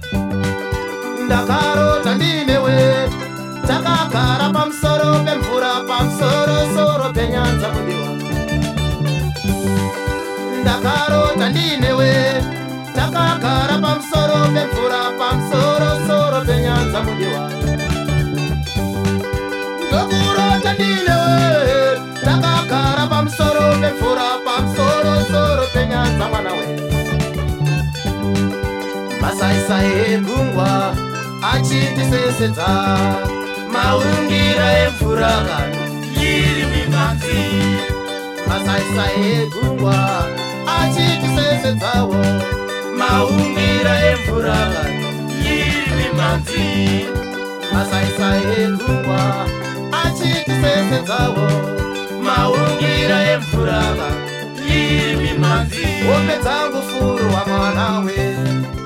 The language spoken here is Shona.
ndakarota ndinewe takagara pamusoro pemvura pamusoro penyanza mudiwa ndakarota ndinewe takagara pamusoro pemvura pamusoro penyanza mudiwa ndokurota ndinewe takagara pamusoro pemvura pamusoro penyanza mwana we masaisai egungwa achitisesedza maungira emvura kano yiri mimanzi masaisai egungwa achitisesedzawo maungira emvura kano yiri mimanzi masaisai egungwa achitisesedzawo maungira emvura kano yiri mimanzi hope dzangu furu wa mwana we